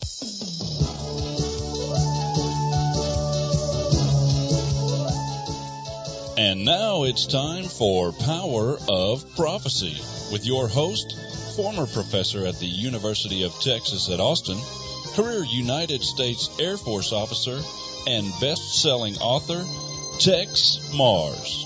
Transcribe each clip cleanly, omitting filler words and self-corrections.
And now it's time for Power of Prophecy with your host, former professor at the University of Texas at Austin, career United States Air Force officer, and best-selling author, Tex Mars.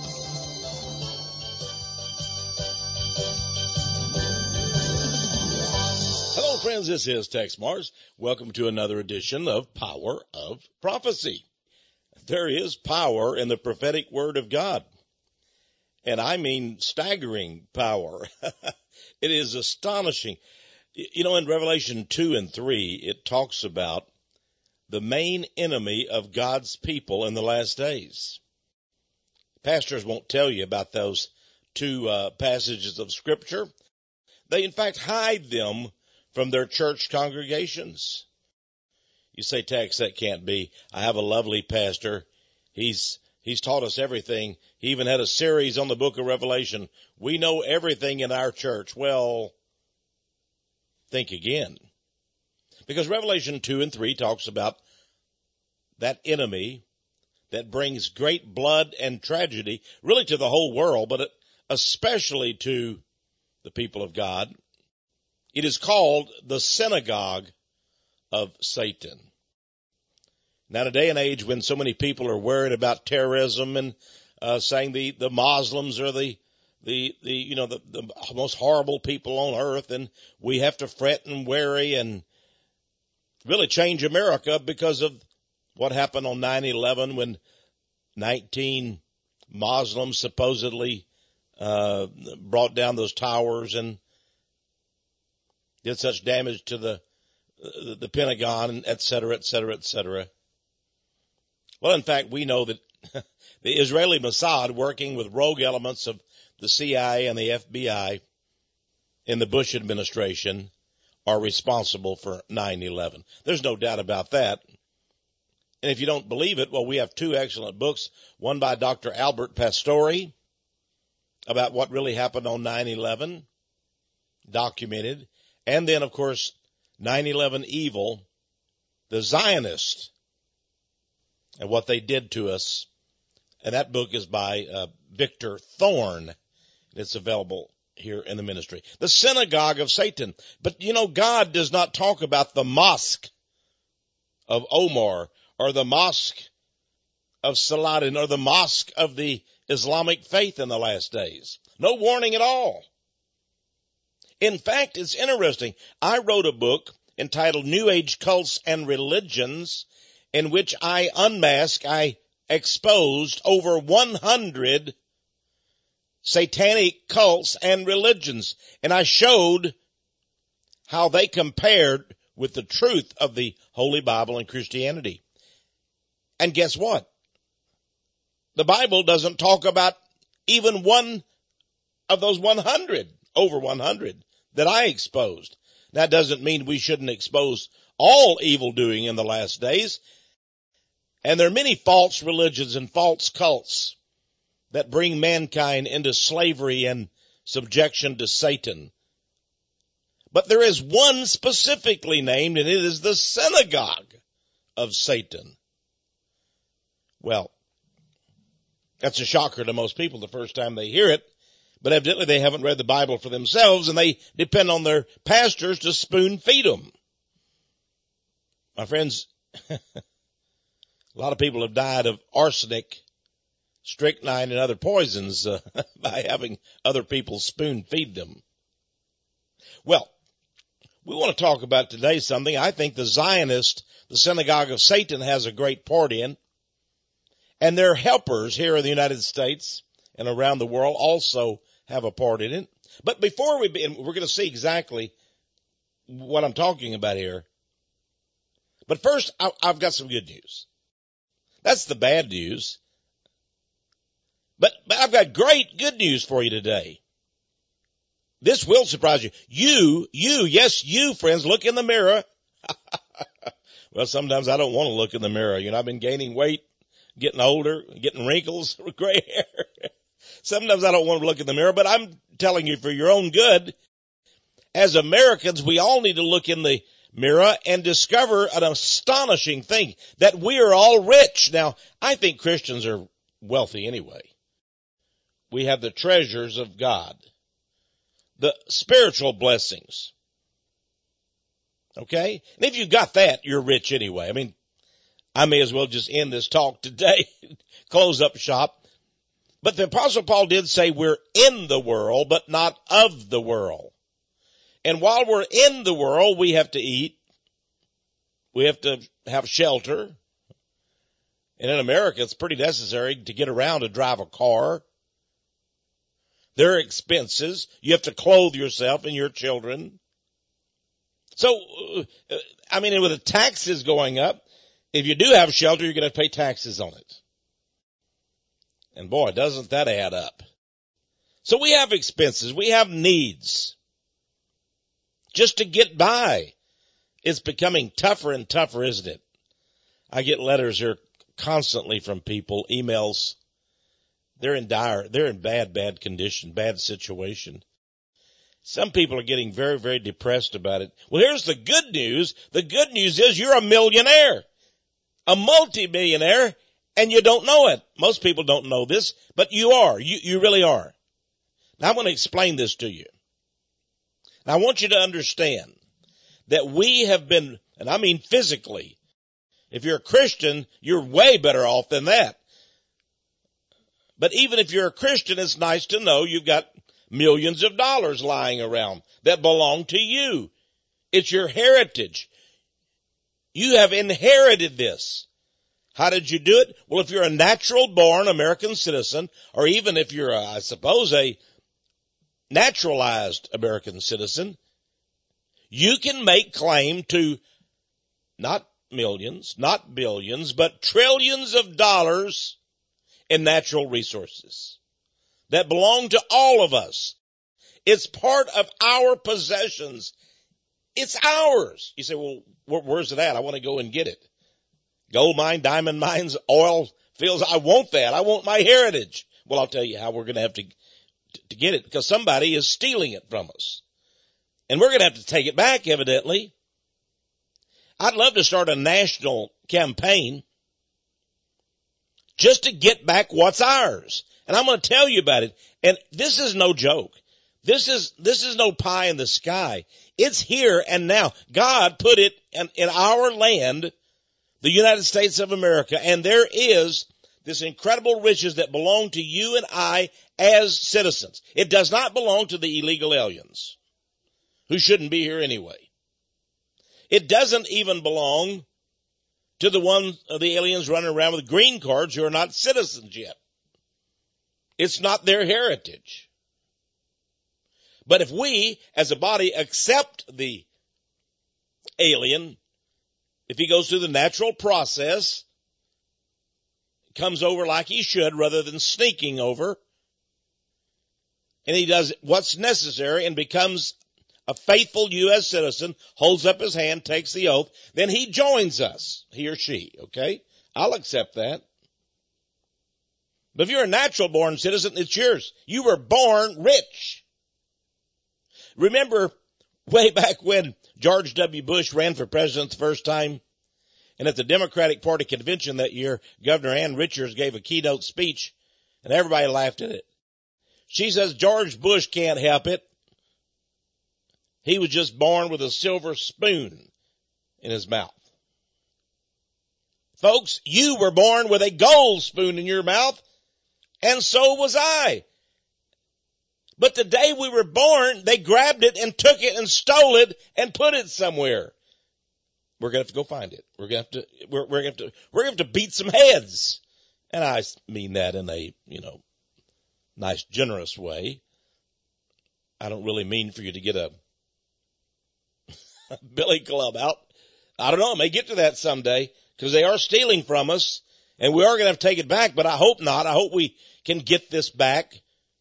Hello, friends. This is Tex Mars. Welcome to another edition of Power of Prophecy. There is power in the prophetic word of God. And I mean staggering power. It is astonishing. You know, in Revelation 2 and 3, it talks about the main enemy of God's people in the last days. Pastors won't tell you about those two passages of Scripture. They, in fact, hide them from their church congregations. You say, Tex, that can't be. I have a lovely pastor. He's taught us everything. He even had a series on the book of Revelation. We know everything in our church. Well, think again. Because Revelation 2 and 3 talks about that enemy that brings great blood and tragedy, really to the whole world, but especially to the people of God. It is called the synagogue of Satan. Now, in a day and age when so many people are worried about terrorism and saying the Muslims are the most horrible people on earth, and we have to fret and worry and really change America because of what happened on 9/11 when 19 Muslims supposedly brought down those towers and did such damage to the Pentagon, et cetera, et cetera, et cetera. Well, in fact, we know that the Israeli Mossad, working with rogue elements of the CIA and the FBI in the Bush administration, are responsible for 9/11. There's no doubt about that. And if you don't believe it, well, we have two excellent books, one by Dr. Albert Pastore about what really happened on 9/11, documented, and then, of course, 9/11 Evil, the Zionists, and what they did to us. And that book is by Victor Thorne, and it's available here in the ministry. The synagogue of Satan. But, you know, God does not talk about the mosque of Omar or the mosque of Saladin or the mosque of the Islamic faith in the last days. No warning at all. In fact, it's interesting. I wrote a book entitled New Age Cults and Religions, in which I exposed over 100 satanic cults and religions. And I showed how they compared with the truth of the Holy Bible and Christianity. And guess what? The Bible doesn't talk about even one of those 100, over 100, that I exposed. That doesn't mean we shouldn't expose all evil doing in the last days. And there are many false religions and false cults that bring mankind into slavery and subjection to Satan. But there is one specifically named, and it is the synagogue of Satan. Well, that's a shocker to most people the first time they hear it, but evidently they haven't read the Bible for themselves, and they depend on their pastors to spoon feed them. My friends, a lot of people have died of arsenic, strychnine, and other poisons by having other people spoon feed them. Well, we want to talk about today something I think the Zionist, the synagogue of Satan, has a great part in. And their helpers here in the United States and around the world also have a part in it. But before we begin, we're going to see exactly what I'm talking about here. But first, I've got some good news. That's the bad news. But I've got great good news for you today. This will surprise you. Yes, you, friends, look in the mirror. Well, sometimes I don't want to look in the mirror. You know, I've been gaining weight, getting older, getting wrinkles, gray hair. Sometimes I don't want to look in the mirror, but I'm telling you for your own good. As Americans, we all need to look in the mirror and discover an astonishing thing, that we are all rich. Now, I think Christians are wealthy anyway. We have the treasures of God, the spiritual blessings. Okay? And if you got that, you're rich anyway. I mean, I may as well just end this talk today, close up shop. But the Apostle Paul did say we're in the world, but not of the world. And while we're in the world, we have to eat. We have to have shelter. And in America, it's pretty necessary to get around to drive a car. There are expenses. You have to clothe yourself and your children. So, I mean, with the taxes going up, if you do have shelter, you're going to pay taxes on it. And boy, doesn't that add up. So we have expenses. We have needs. Just to get by. It's becoming tougher and tougher, isn't it? I get letters here constantly from people, emails. They're in bad condition, bad situation. Some people are getting very, very depressed about it. Well, here's the good news. The good news is you're a millionaire, a multimillionaire, and you don't know it. Most people don't know this, but you are. You really are. Now, I want to explain this to you. Now, I want you to understand that we have been, and I mean physically, if you're a Christian, you're way better off than that. But even if you're a Christian, it's nice to know you've got millions of dollars lying around that belong to you. It's your heritage. You have inherited this. How did you do it? Well, if you're a natural born American citizen, or even if you're, I suppose, a naturalized American citizen, you can make claim to not millions, not billions, but trillions of dollars in natural resources that belong to all of us. It's part of our possessions. It's ours. You say, well, where's it at? I want to go and get it. Gold mine, diamond mines, oil fields. I want that. I want my heritage. Well, I'll tell you how we're going to have to get it, because somebody is stealing it from us. And we're going to have to take it back, evidently. I'd love to start a national campaign just to get back what's ours. And I'm going to tell you about it. And this is no joke. This is no pie in the sky. It's here and now. God put it in our land, the United States of America, and there is this incredible riches that belong to you and I as citizens. It does not belong to the illegal aliens who shouldn't be here anyway. It doesn't even belong to the aliens running around with green cards who are not citizens yet. It's not their heritage. But if we, as a body, accept the alien, if he goes through the natural process, comes over like he should rather than sneaking over, and he does what's necessary and becomes a faithful U.S. citizen, holds up his hand, takes the oath, then he joins us, he or she, okay? I'll accept that. But if you're a natural born citizen, it's yours. You were born rich. Remember way back when George W. Bush ran for president the first time, and at the Democratic Party convention that year, Governor Ann Richards gave a keynote speech, and everybody laughed at it. She says George Bush can't help it. He was just born with a silver spoon in his mouth. Folks, you were born with a gold spoon in your mouth, and so was I. But the day we were born, they grabbed it and took it and stole it and put it somewhere. We're going to have to go find it. We're going to have to beat some heads. And I mean that in a, nice, generous way. I don't really mean for you to get a billy club out. I don't know. I may get to that someday, because they are stealing from us, and we are going to have to take it back, but I hope not. I hope we can get this back.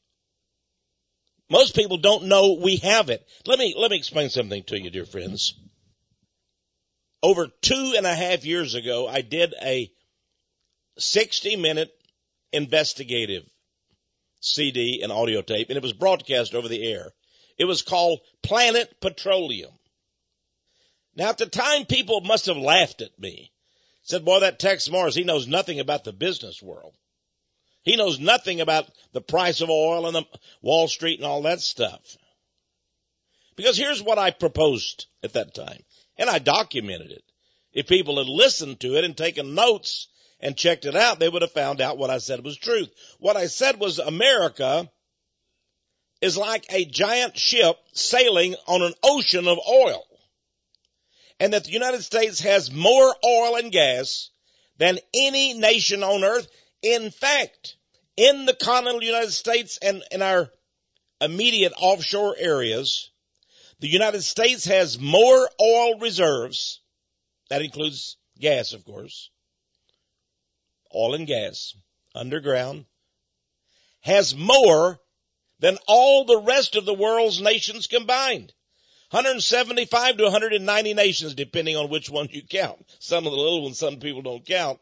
Most people don't know we have it. Let me explain something to you, dear friends. Over 2.5 years ago, I did a 60-minute investigative CD and audio tape, and it was broadcast over the air. It was called Planet Petroleum. Now, at the time, people must have laughed at me. Said, boy, that Tex Morris, he knows nothing about the business world. He knows nothing about the price of oil and the Wall Street and all that stuff. Because here's what I proposed at that time, and I documented it. If people had listened to it and taken notes and checked it out, they would have found out what I said was truth. What I said was America is like a giant ship sailing on an ocean of oil, and that the United States has more oil and gas than any nation on earth. In fact, in the continental United States and in our immediate offshore areas, the United States has more oil reserves, that includes gas, of course, oil and gas, underground, has more than all the rest of the world's nations combined. 175 to 190 nations, depending on which one you count. Some of the little ones, some people don't count.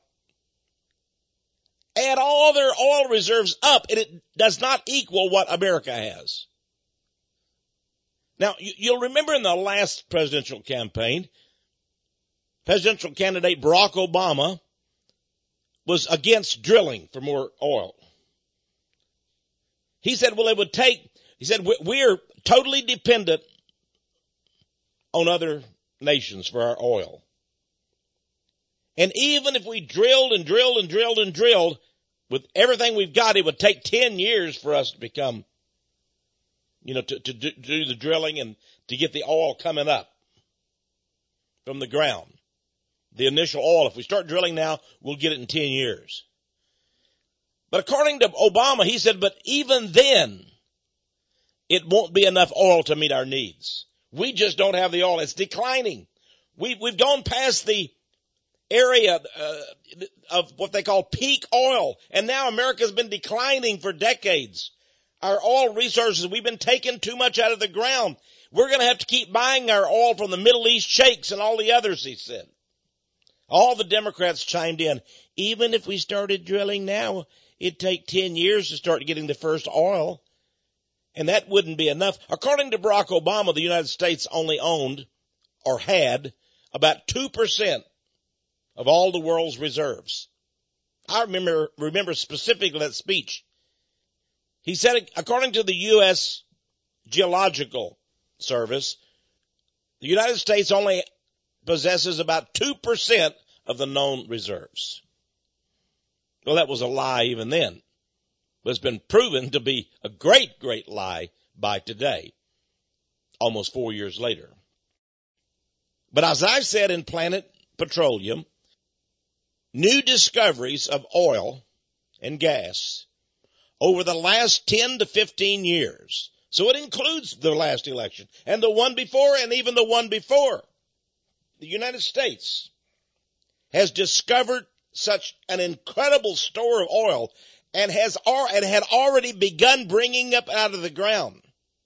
Add all their oil reserves up, and it does not equal what America has. Now, you'll remember in the last presidential campaign, presidential candidate Barack Obama was against drilling for more oil. He said, well, we're totally dependent on other nations for our oil. And even if we drilled and drilled and drilled and drilled, with everything we've got, it would take 10 years for us to become, to do the drilling and to get the oil coming up from the ground. The initial oil, if we start drilling now, we'll get it in 10 years. But according to Obama, he said, but even then, it won't be enough oil to meet our needs. We just don't have the oil. It's declining. We've gone past the area of what they call peak oil, and now America's been declining for decades. Our oil resources, we've been taking too much out of the ground. We're going to have to keep buying our oil from the Middle East sheikhs and all the others, he said. All the Democrats chimed in. Even if we started drilling now, it'd take 10 years to start getting the first oil. And that wouldn't be enough. According to Barack Obama, the United States only owned or had about 2% of all the world's reserves. I remember specifically that speech. He said, according to the U.S. Geological Service, the United States only possesses about 2% of the known reserves. Well, that was a lie even then. But it's been proven to be a great, great lie by today, almost 4 years later. But as I've said in Planet Petroleum, new discoveries of oil and gas over the last 10 to 15 years, so it includes the last election and the one before and even the one before, the United States has discovered such an incredible store of oil and had already begun bringing up out of the ground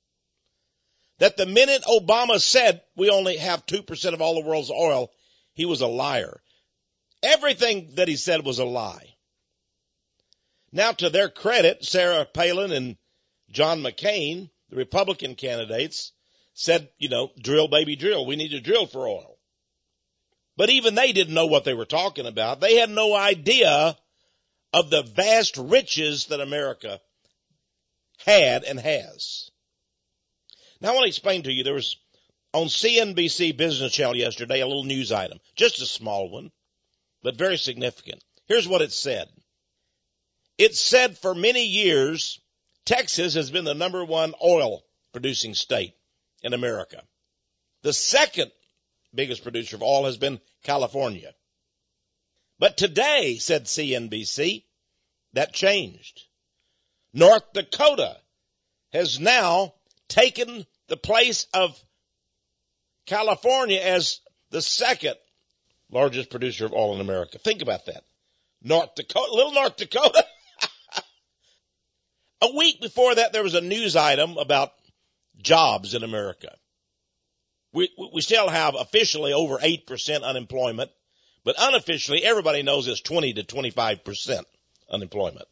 that the minute Obama said we only have 2% of all the world's oil, he was a liar. Everything that he said was a lie. Now, to their credit, Sarah Palin and John McCain, the Republican candidates, said, drill, baby, drill. We need to drill for oil. But even they didn't know what they were talking about. They had no idea of the vast riches that America had and has. Now, I want to explain to you, there was on CNBC Business Channel yesterday a little news item, just a small one, but very significant. Here's what it said. It said for many years, Texas has been the number one oil producing state in America. The second biggest producer of oil has been California. But today, said CNBC, that changed. North Dakota has now taken the place of California as the second largest producer of oil in America. Think about that. North Dakota, little North Dakota. A week before that, there was a news item about jobs in America. We still have officially over 8% unemployment, but unofficially everybody knows it's 20 to 25% unemployment.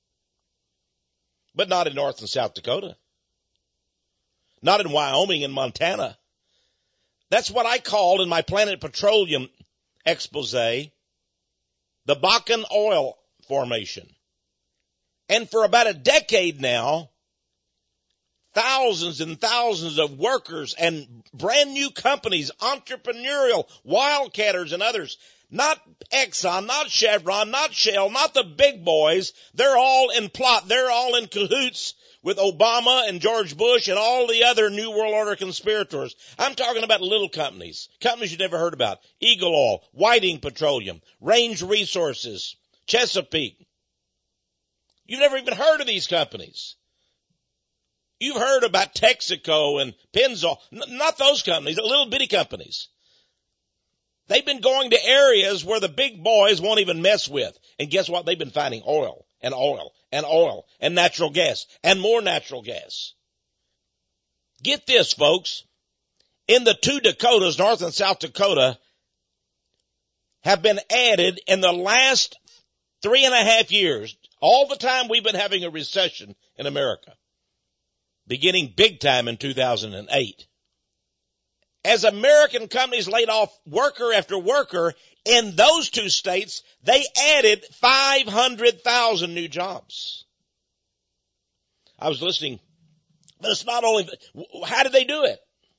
But not in North and South Dakota. Not in Wyoming and Montana. That's what I called in my Planet Petroleum expose, the Bakken Oil Formation. And for about a decade now, thousands and thousands of workers and brand new companies, entrepreneurial, wildcatters and others, not Exxon, not Chevron, not Shell, not the big boys, they're all in plot, they're all in cahoots with Obama and George Bush and all the other New World Order conspirators. I'm talking about little companies you never heard about. Eagle Oil, Whiting Petroleum, Range Resources, Chesapeake. You've never even heard of these companies. You've heard about Texaco and Pennzoil. Not those companies, the little bitty companies. They've been going to areas where the big boys won't even mess with. And guess what? They've been finding oil and oil and oil and natural gas and more natural gas. Get this, folks. In the two Dakotas, North and South Dakota, have been added in the last 3.5 years, all the time we've been having a recession in America, beginning big time in 2008. As American companies laid off worker after worker, in those two states, they added 500,000 new jobs. I was listening, but it's not only, how did they do it?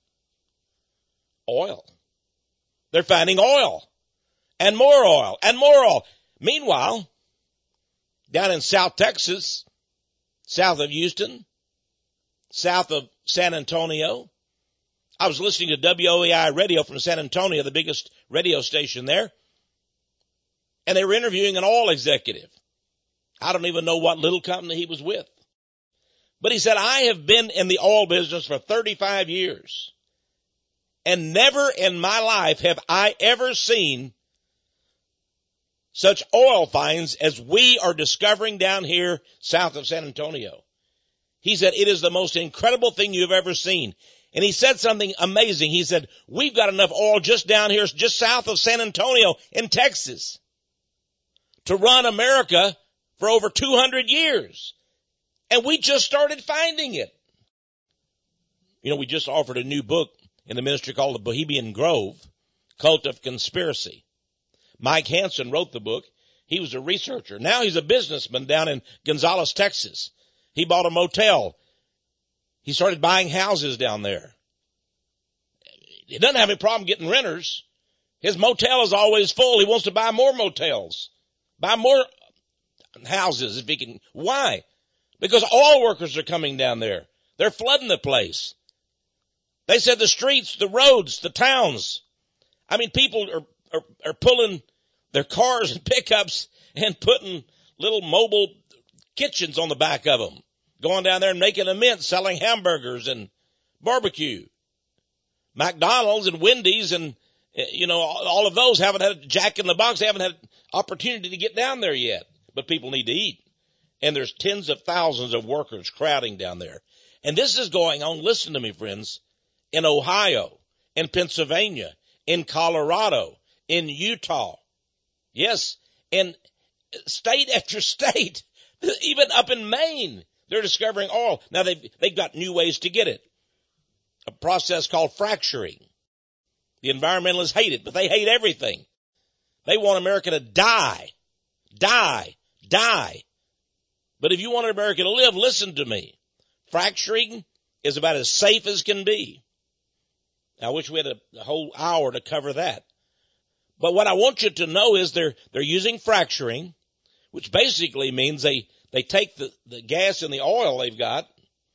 Oil. They're finding oil and more oil and more oil. Meanwhile, down in South Texas, south of Houston, south of San Antonio, I was listening to WOEI radio from San Antonio, the biggest radio station there, and they were interviewing an oil executive. I don't even know what little company he was with. But he said, I have been in the oil business for 35 years, and never in my life have I ever seen such oil finds as we are discovering down here south of San Antonio. He said, it is the most incredible thing you've ever seen. And he said something amazing. He said, we've got enough oil just down here, just south of San Antonio in Texas, to run America for over 200 years. And we just started finding it. You know, we just offered a new book in the ministry called The Bohemian Grove, Cult of Conspiracy. Mike Hansen wrote the book. He was a researcher. Now he's a businessman down in Gonzales, Texas. He bought a motel. He started buying houses down there. He doesn't have any problem getting renters. His motel is always full. He wants to buy more motels, buy more houses if he can. Why? Because oil workers are coming down there. They're flooding the place. They said the streets, the roads, the towns. I mean, people are pulling their cars and pickups and putting little mobile kitchens on the back of them, going down there and making a mint, selling hamburgers and barbecue. McDonald's and Wendy's and, you know, all of those haven't had Jack in the Box. They haven't had opportunity to get down there yet, but people need to eat. And there's tens of thousands of workers crowding down there. And this is going on, listen to me, friends, in Ohio, in Pennsylvania, in Colorado, in Utah. Yes, in state after state, even up in Maine, they're discovering oil. Now they've got new ways to get it. A process called fracturing. The environmentalists hate it, but they hate everything. They want America to die. Die. Die. But if you want America to live, listen to me. Fracturing is about as safe as can be. I wish we had a whole hour to cover that. But what I want you to know is they're using fracturing, which basically means they take the gas and the oil they've got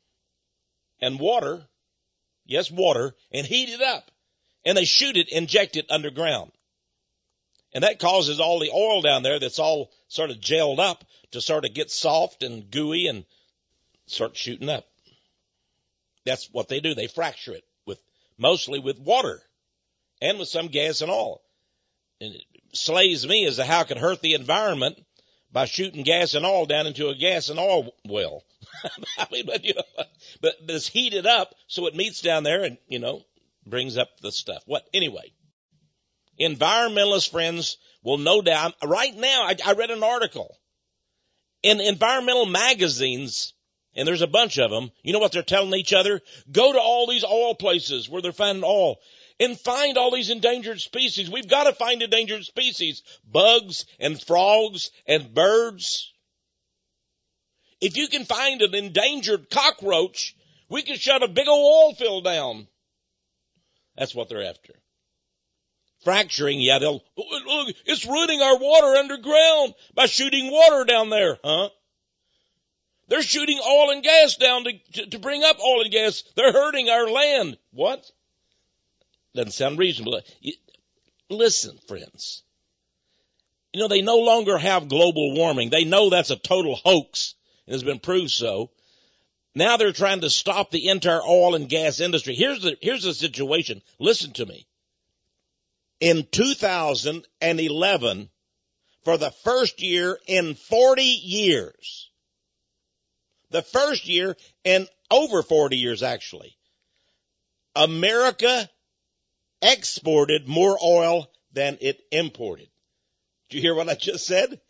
and water, yes, water, and heat it up. And they shoot it, inject it underground. And that causes all the oil down there that's all sort of gelled up to sort of get soft and gooey and start shooting up. That's what they do. They fracture it mostly with water and with some gas and oil. And it slays me as to how it can hurt the environment by shooting gas and oil down into a gas and oil well. I mean, but it's heated up so it meets down there and, you know, brings up the stuff. Anyway, environmentalist friends will no doubt, right now, I read an article in environmental magazines, and there's a bunch of them. You know what they're telling each other? Go to all these oil places where they're finding oil and find all these endangered species. We've got to find endangered species, bugs and frogs and birds. If you can find an endangered cockroach, we can shut a big old oil field down. That's what they're after. Fracturing, yeah, look, it's ruining our water underground by shooting water down there, huh? They're shooting oil and gas down to bring up oil and gas. They're hurting our land. What? Doesn't sound reasonable. Listen, friends. You know, they no longer have global warming. They know that's a total hoax. It has been proved so. Now they're trying to stop the entire oil and gas industry. Here's the situation. Listen to me. In 2011, for the first year in 40 years, the first year in over 40 years actually, America exported more oil than it imported. Did you hear what I just said?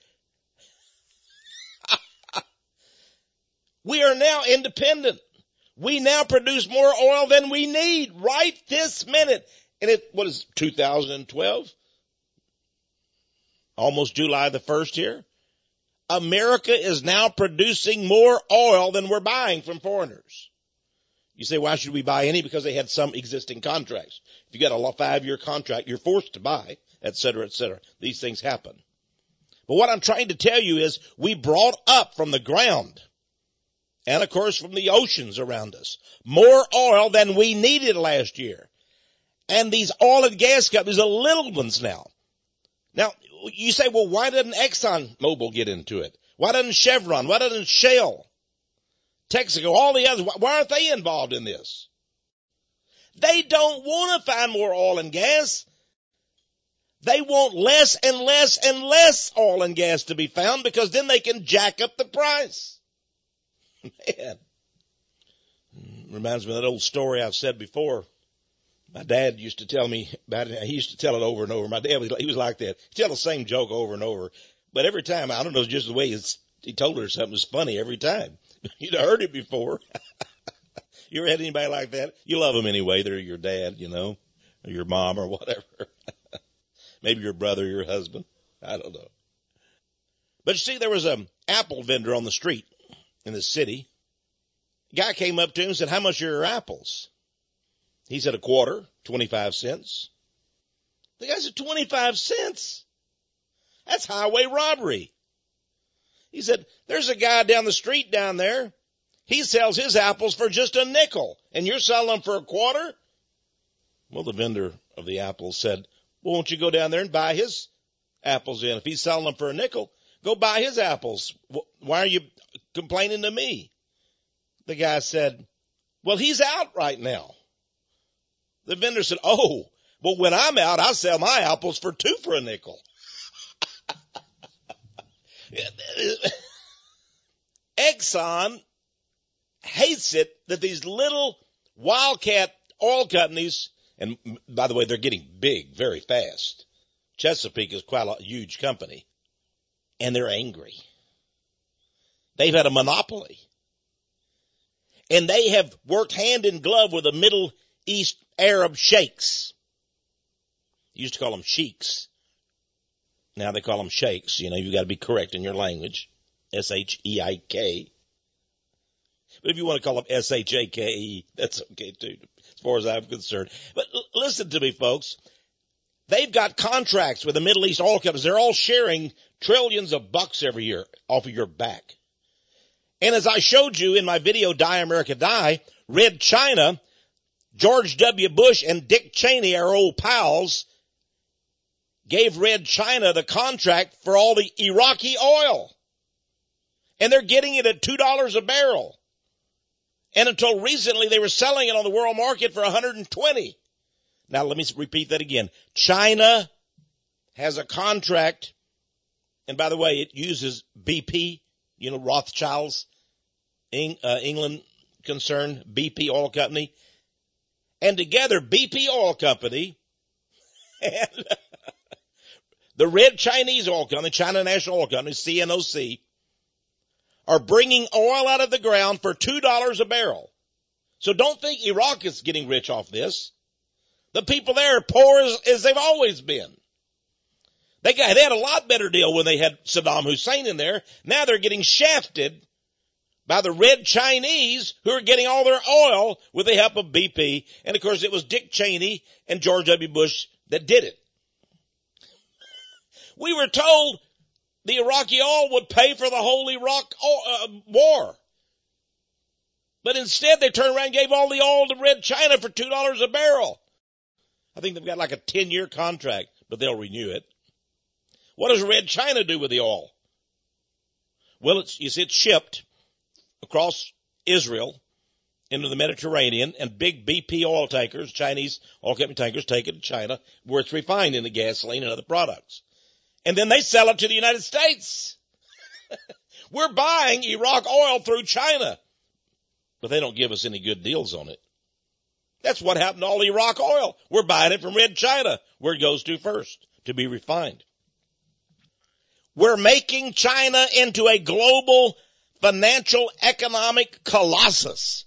We are now independent. We now produce more oil than we need right this minute. And what is 2012? Almost July the 1st here. America is now producing more oil than we're buying from foreigners. You say, why should we buy any? Because they had some existing contracts. If you got a 5-year contract, you're forced to buy, et cetera, et cetera. These things happen. But what I'm trying to tell you is we brought up from the ground, and of course from the oceans around us, more oil than we needed last year. And these oil and gas companies are little ones now. Now, you say, well, why didn't ExxonMobil get into it? Why didn't Chevron? Why didn't Shell? Texaco, all the others, why aren't they involved in this? They don't want to find more oil and gas. They want less and less and less oil and gas to be found because then they can jack up the price. Man. Reminds me of that old story I've said before. My dad used to tell me about it. He used to tell it over and over. My dad, he was like that. He'd tell the same joke over and over. But every time, I don't know, just the way he told her something was funny every time. You'd have heard it before. You ever had anybody like that? You love them anyway. They're your dad, you know, or your mom or whatever. Maybe your brother, your husband. I don't know. But you see, there was an apple vendor on the street in the city. A guy came up to him and said, how much are your apples? He said, a quarter, 25 cents. The guy said, 25 cents? That's highway robbery. He said, there's a guy down the street down there. He sells his apples for just a nickel, and you're selling them for a quarter? Well, the vendor of the apples said, well, won't you go down there and buy his apples in? If he's selling them for a nickel, go buy his apples. Why are you complaining to me? The guy said, well, he's out right now. The vendor said, oh, well, when I'm out, I sell my apples for 2 for a nickel. Exxon hates it that these little wildcat oil companies, and by the way, they're getting big very fast. Chesapeake is quite a huge company, and they're angry. They've had a monopoly. And they have worked hand in glove with the Middle East Arab sheikhs. Used to call them sheiks. Now they call them sheikhs. You know, you got to be correct in your language. S-H-E-I-K. But if you want to call them S-H-A-K-E, that's okay too, as far as I'm concerned. But listen to me, folks. They've got contracts with the Middle East oil companies. They're all sharing trillions of bucks every year off of your back. And as I showed you in my video, Die America Die, Red China, George W. Bush and Dick Cheney, our old pals, gave Red China the contract for all the Iraqi oil. And they're getting it at $2 a barrel. And until recently, they were selling it on the world market for $120. Now, let me repeat that again. China has a contract, and by the way, it uses BP, you know, Rothschild's England concern, BP Oil Company. And together, BP Oil Company and the Red Chinese Oil Company, China National Oil Company, CNOC, are bringing oil out of the ground for $2 a barrel. So don't think Iraq is getting rich off this. The people there are poor as they've always been. They had a lot better deal when they had Saddam Hussein in there. Now they're getting shafted by the red Chinese who are getting all their oil with the help of BP. And of course it was Dick Cheney and George W. Bush that did it. We were told the Iraqi oil would pay for the whole Iraq war. But instead they turned around and gave all the oil to Red China for $2 a barrel. I think they've got like a 10-year contract, but they'll renew it. What does Red China do with the oil? Well, it's shipped across Israel into the Mediterranean, and big BP oil tankers, Chinese oil company tankers, take it to China where it's refined into gasoline and other products. And then they sell it to the United States. We're buying Iraq oil through China, but they don't give us any good deals on it. That's what happened to all Iraq oil. We're buying it from Red China, where it goes to first, to be refined. We're making China into a global financial economic colossus.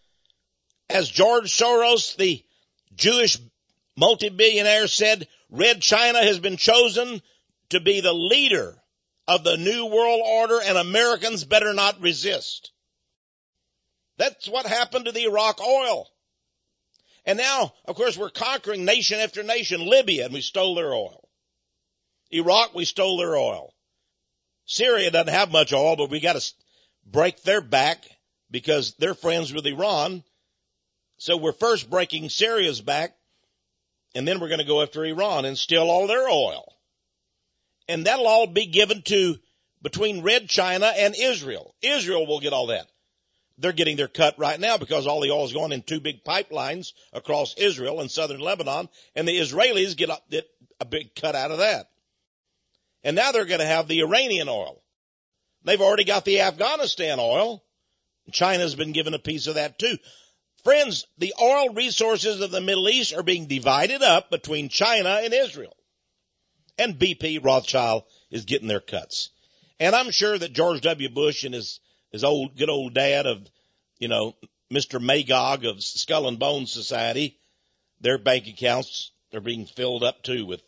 As George Soros, the Jewish multi-billionaire, said, Red China has been chosen to be the leader of the New World Order, and Americans better not resist. That's what happened to the Iraq oil. And now, of course, we're conquering nation after nation. Libya, and we stole their oil. Iraq, we stole their oil. Syria doesn't have much oil, but we got to break their back because they're friends with Iran. So we're first breaking Syria's back, and then we're going to go after Iran and steal all their oil. And that'll all be given to between Red China and Israel. Israel will get all that. They're getting their cut right now because all the oil is going in two big pipelines across Israel and southern Lebanon, and the Israelis get a big cut out of that. And now they're going to have the Iranian oil. They've already got the Afghanistan oil. China's been given a piece of that too. Friends, the oil resources of the Middle East are being divided up between China and Israel. And BP, Rothschild, is getting their cuts. And I'm sure that George W. Bush and his good old dad of, Mr. Magog of Skull and Bones Society, their bank accounts are being filled up too with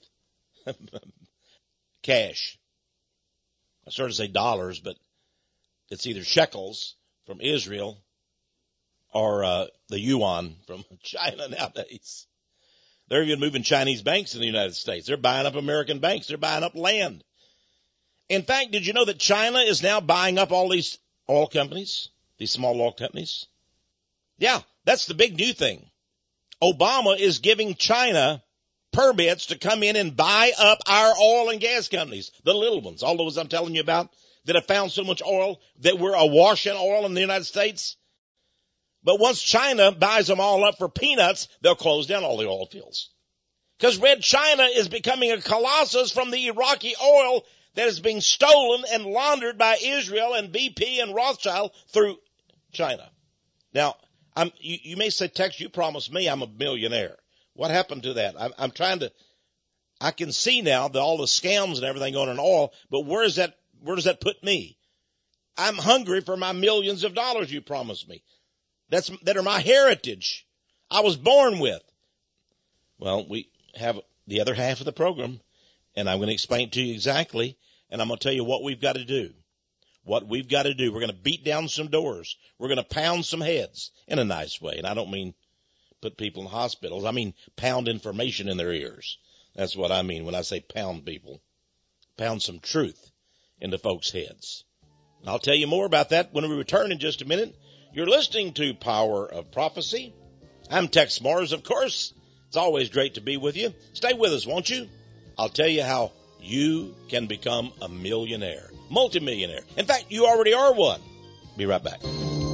cash. I started to say dollars, but it's either shekels from Israel or the yuan from China nowadays. They're even moving Chinese banks in the United States. They're buying up American banks. They're buying up land. In fact, did you know that China is now buying up all these oil companies, these small oil companies? Yeah, that's the big new thing. Obama is giving China permits to come in and buy up our oil and gas companies, the little ones, all those I'm telling you about that have found so much oil that we're awash in oil in the United States. But once China buys them all up for peanuts, they'll close down all the oil fields. Because Red China is becoming a colossus from the Iraqi oil that is being stolen and laundered by Israel and BP and Rothschild through China. Now, you may say, Tex, you promised me I'm a millionaire. What happened to that? I can see now that all the scams and everything going on oil, but where does that put me? I'm hungry for my millions of dollars you promised me. That are my heritage. I was born with. Well, we have the other half of the program, and I'm going to explain it to you exactly, and I'm going to tell you what we've got to do. What we've got to do. We're going to beat down some doors. We're going to pound some heads in a nice way, and I don't mean put people in hospitals. I mean pound information in their ears. That's what I mean when I say pound people. Pound some truth into folks' heads. And I'll tell you more about that when we return in just a minute. You're listening to Power of Prophecy. I'm Tex Mars, of course. It's always great to be with you. Stay with us, won't you? I'll tell you how you can become a millionaire, multimillionaire. In fact, you already are one. Be right back.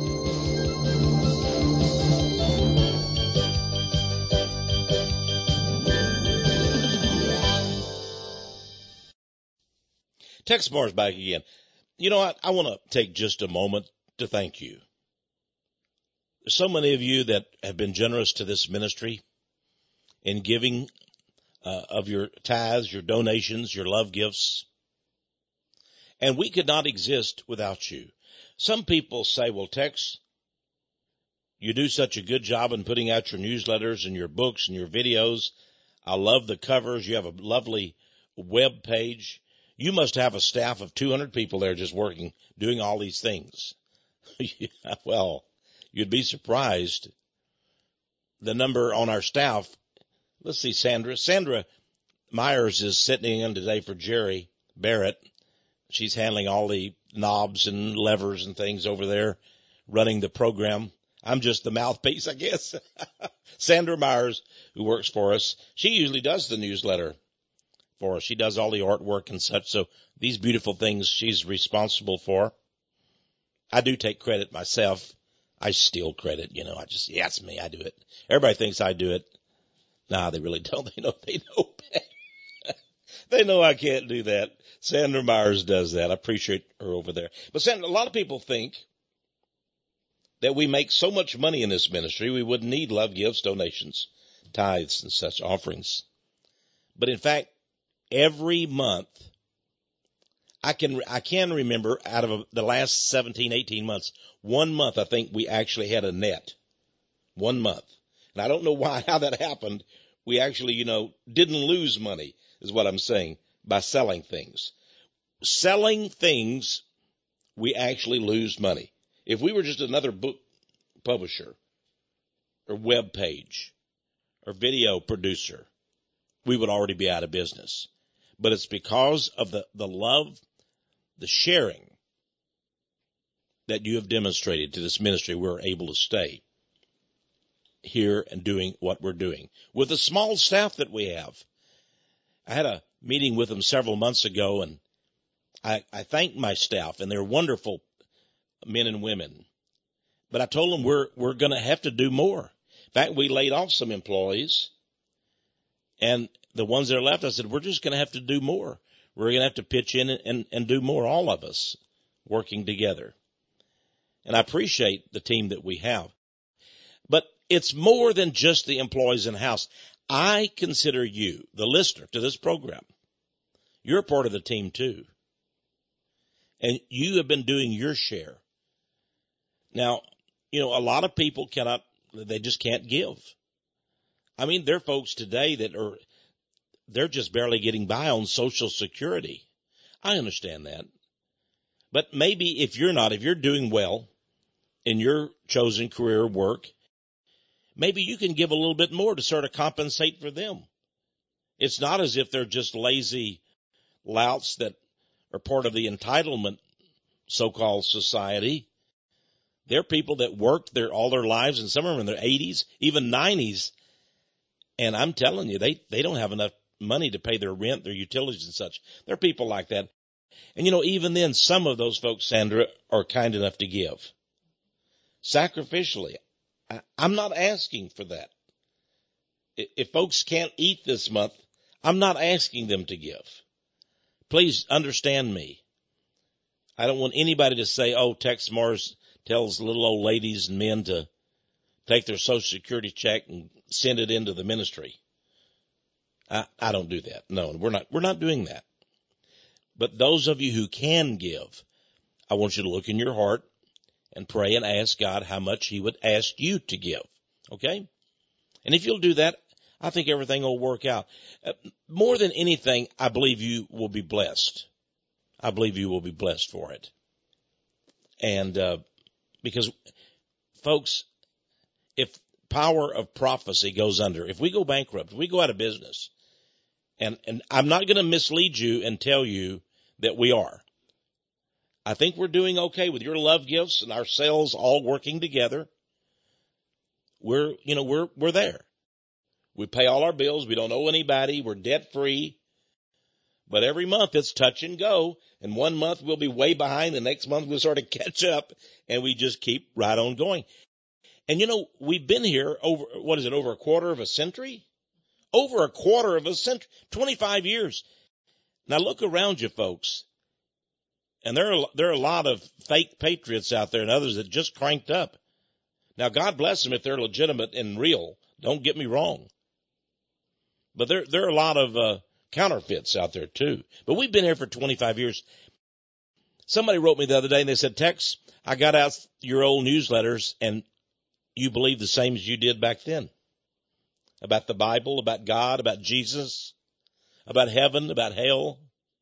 Tex Mars back again. You know what? I want to take just a moment to thank you. There's so many of you that have been generous to this ministry in giving of your tithes, your donations, your love gifts. And we could not exist without you. Some people say, well, Tex, You do such a good job in putting out your newsletters and your books and your videos. I love the covers. You have a lovely web page. You must have a staff of 200 people there just working, doing all these things. Well, you'd be surprised. The number on our staff, let's see, Sandra Myers is sitting in today for Jerry Barrett. She's handling all the knobs and levers and things over there, running the program. I'm just the mouthpiece, I guess. Sandra Myers, who works for us, she usually does the newsletter for us. She does all the artwork and such. So these beautiful things she's responsible for. I do take credit myself. I steal credit, yeah, it's me. I do it. Everybody thinks I do it. Nah, they really don't. They know. They know I can't do that. Sandra Myers does that. I appreciate her over there. But Sandra, a lot of people think that we make so much money in this ministry, we wouldn't need love gifts, donations, tithes, and such offerings. But in fact, every month, I can remember out of the last 17, 18 months, 1 month I think we actually had a net. 1 month. And I don't know how that happened. We actually, didn't lose money, is what I'm saying, by selling things. Selling things, we actually lose money. If we were just another book publisher or web page or video producer, we would already be out of business. But it's because of the love, the sharing that you have demonstrated to this ministry, we're able to stay here and doing what we're doing with the small staff that we have. I had a meeting with them several months ago, and I thanked my staff, and they're wonderful men and women. But I told them we're going to have to do more. In fact, we laid off some employees, and the ones that are left, I said, we're just going to have to do more. We're going to have to pitch in and do more, all of us, working together. And I appreciate the team that we have. But it's more than just the employees in-house. I consider you, the listener to this program, you're a part of the team too. And you have been doing your share. Now, a lot of people they just can't give. I mean, there are folks today they're just barely getting by on Social Security. I understand that. But maybe if you're doing well in your chosen career work, maybe you can give a little bit more to sort of compensate for them. It's not as if they're just lazy louts that are part of the entitlement so-called society. They're people that worked all their lives, and some of them in their 80s, even 90s. And I'm telling you, they don't have enough money to pay their rent, their utilities and such. There are people like that. And even then, some of those folks, Sandra, are kind enough to give. Sacrificially. I'm not asking for that. If folks can't eat this month, I'm not asking them to give. Please understand me. I don't want anybody to say, Tex Mars tells little old ladies and men to take their Social Security check and send it into the ministry. I don't do that. No, we're not doing that. But those of you who can give, I want you to look in your heart and pray and ask God how much he would ask you to give. Okay? And if you'll do that, I think everything will work out. More than anything, I believe you will be blessed. I believe you will be blessed for it. And because, folks, if power of prophecy goes under, if we go bankrupt, if we go out of business, and I'm not going to mislead you and tell you that we are. I think we're doing okay with your love gifts and our sales all working together. We're there. We pay all our bills. We don't owe anybody. We're debt free. But every month it's touch and go. And 1 month we'll be way behind. The next month we'll sort of catch up, and we just keep right on going. And we've been here over a quarter of a century? Over a quarter of a century, 25 years. Now look around you, folks. And there are a lot of fake patriots out there and others that just cranked up. Now, God bless them if they're legitimate and real. Don't get me wrong. But there are a lot of counterfeits out there too. But we've been here for 25 years. Somebody wrote me the other day and they said, Tex, I got out your old newsletters and you believe the same as you did back then. About the Bible, about God, about Jesus, about heaven, about hell,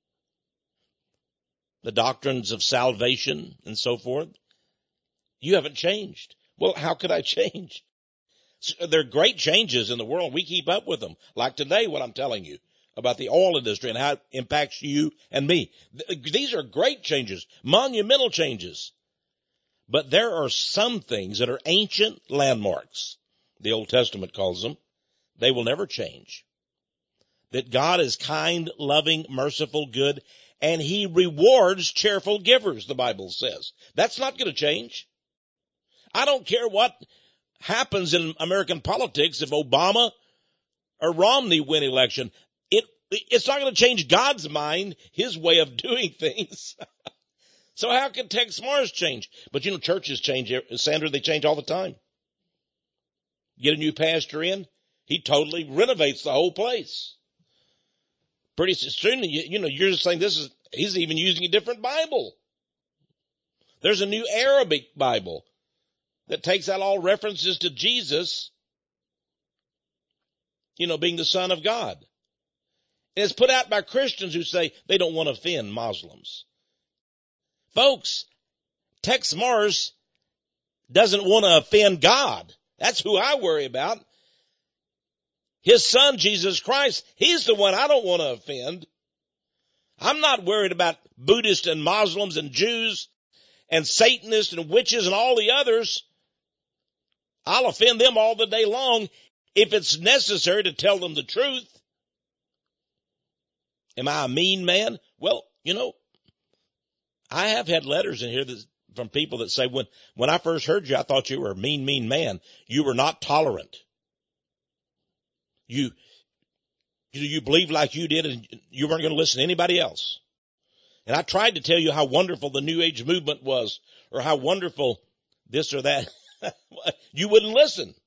the doctrines of salvation and so forth. You haven't changed. Well, how could I change? There are great changes in the world. We keep up with them. Like today, what I'm telling you about the oil industry and how it impacts you and me. These are great changes, monumental changes. But there are some things that are ancient landmarks. The Old Testament calls them. They will never change. That God is kind, loving, merciful, good, and He rewards cheerful givers, the Bible says. That's not going to change. I don't care what happens in American politics if Obama or Romney win election. It's not going to change God's mind, His way of doing things. So how can Tex Mars change? But churches change, Sandra, they change all the time. Get a new pastor in, he totally renovates the whole place. Pretty soon, you're just saying he's even using a different Bible. There's a new Arabic Bible that takes out all references to Jesus, being the Son of God. And it's put out by Christians who say they don't want to offend Muslims. Folks, Tex Mars doesn't want to offend God. That's who I worry about. His Son, Jesus Christ, He's the one I don't want to offend. I'm not worried about Buddhists and Muslims and Jews and Satanists and witches and all the others. I'll offend them all the day long if it's necessary to tell them the truth. Am I a mean man? Well, I have had letters in here from people that say, when I first heard you, I thought you were a mean man. You were not tolerant. You believed like you did and you weren't going to listen to anybody else. And I tried to tell you how wonderful the New Age movement was or how wonderful this or that. You wouldn't listen.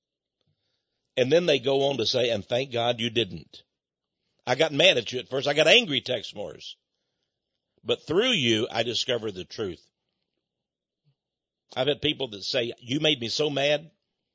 And then they go on to say, and thank God you didn't. I got mad at you at first. I got angry, Tex Mars. But through you, I discovered the truth. I've had people that say, you made me so mad,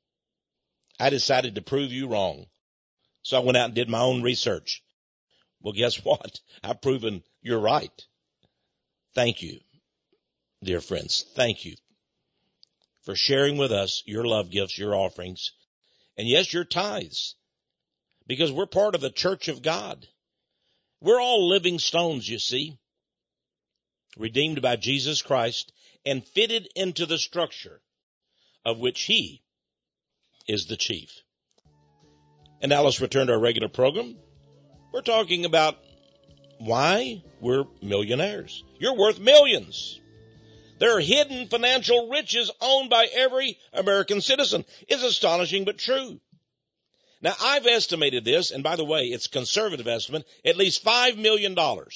I decided to prove you wrong. So I went out and did my own research. Well, guess what? I've proven you're right. Thank you, dear friends. Thank you for sharing with us your love gifts, your offerings, and yes, your tithes, because we're part of the church of God. We're all living stones, you see, redeemed by Jesus Christ and fitted into the structure of which He is the chief. And now let's return to our regular program. We're talking about why we're millionaires. You're worth millions. There are hidden financial riches owned by every American citizen. It's astonishing but true. Now, I've estimated this, and by the way, it's a conservative estimate, at least $5 million.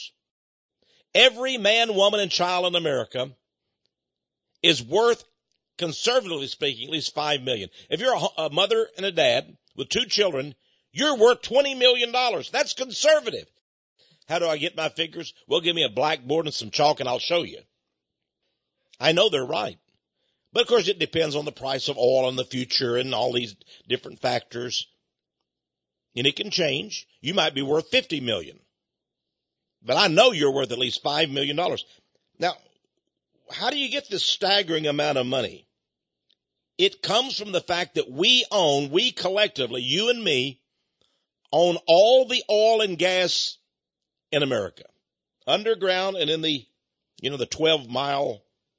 Every man, woman, and child in America is worth, conservatively speaking, at least $5 million. If you're a mother and a dad with 2 children, you're worth $20 million. That's conservative. How do I get my figures? Well, give me a blackboard and some chalk and I'll show you. I know they're right. But of course it depends on the price of oil in the future and all these different factors. And it can change. You might be worth $50 million. But I know you're worth at least $5 million. Now, how do you get this staggering amount of money? It comes from the fact that we collectively, you and me, own all the oil and gas in America, underground and in the 12-mile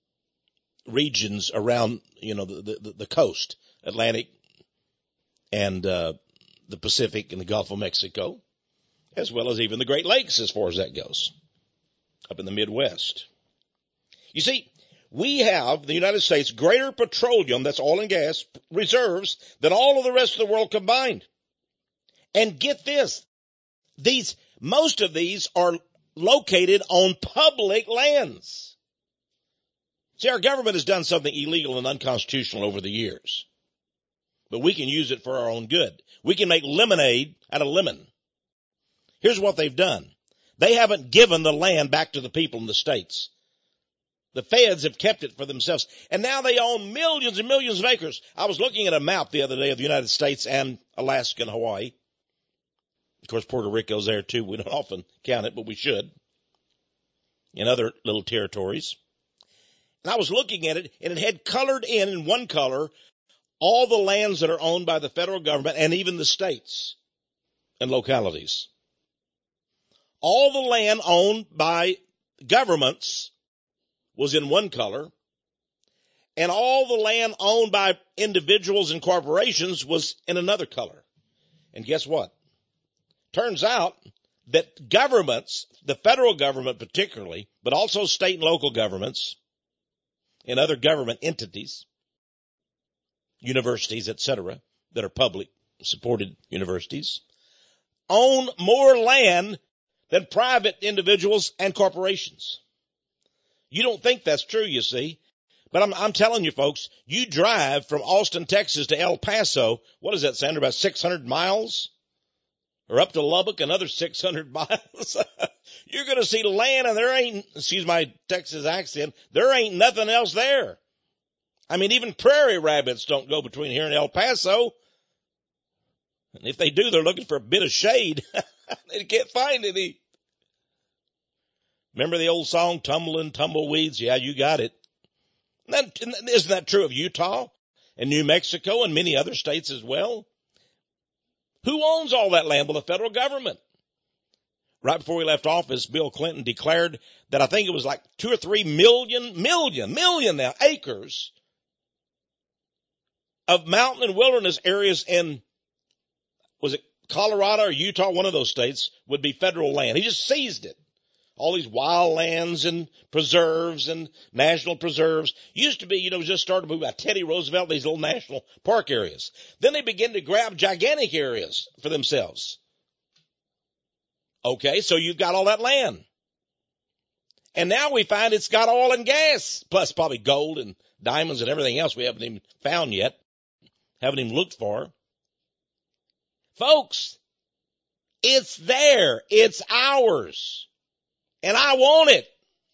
regions around, the coast, Atlantic and the Pacific and the Gulf of Mexico, as well as even the Great Lakes as far as that goes, up in the Midwest. You see, we have, the United States, greater petroleum, that's oil and gas, reserves than all of the rest of the world combined. And get this, most of these are located on public lands. See, our government has done something illegal and unconstitutional over the years. But we can use it for our own good. We can make lemonade out of lemon. Here's what they've done. They haven't given the land back to the people in the states. The feds have kept it for themselves. And now they own millions and millions of acres. I was looking at a map the other day of the United States and Alaska and Hawaii. Of course, Puerto Rico's there too. We don't often count it, but we should. And other little territories. And I was looking at it, and it had colored in one color, all the lands that are owned by the federal government and even the states and localities. All the land owned by governments was in one color, and all the land owned by individuals and corporations was in another color. And guess what? Turns out that governments, the federal government particularly, but also state and local governments and other government entities, universities, etc., that are public supported universities, own more land than private individuals and corporations. You don't think that's true, you see. But I'm telling you, folks, you drive from Austin, Texas to El Paso, what is that, Sandra, about 600 miles? Or up to Lubbock, another 600 miles. You're going to see land, and there ain't, excuse my Texas accent, there ain't nothing else there. I mean, even prairie rabbits don't go between here and El Paso. And if they do, they're looking for a bit of shade. They can't find any. Remember the old song, Tumbling Tumbleweeds? Yeah, you got it. Isn't that true of Utah and New Mexico and many other states as well? Who owns all that land? Well, the federal government. Right before he left office, Bill Clinton declared that I think it was like 2 or 3 million now, acres of mountain and wilderness areas in, was it Colorado or Utah? One of those states would be federal land. He just seized it. All these wild lands and preserves and national preserves. Used to be, just started by Teddy Roosevelt, these little national park areas. Then they began to grab gigantic areas for themselves. Okay, so you've got all that land. And now we find it's got oil and gas, plus probably gold and diamonds and everything else we haven't even found yet, haven't even looked for. Folks, it's there. It's ours. And I want it.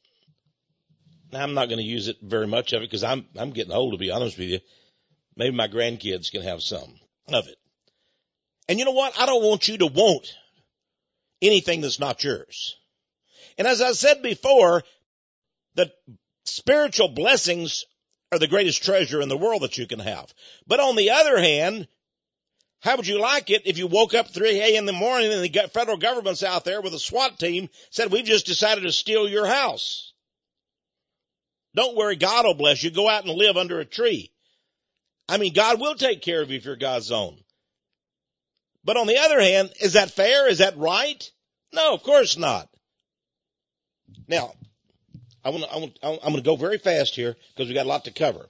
Now, I'm not going to use it very much of it because I'm getting old, to be honest with you. Maybe my grandkids can have some of it. And you know what? I don't want you to want anything that's not yours. And as I said before, the spiritual blessings are the greatest treasure in the world that you can have. But on the other hand, how would you like it if you woke up 3 a.m. in the morning and the federal government's out there with a SWAT team said, we've just decided to steal your house? Don't worry, God will bless you. Go out and live under a tree. I mean, God will take care of you if you're God's own. But on the other hand, is that fair? Is that right? No, of course not. Now, I'm going to go very fast here because we got a lot to cover.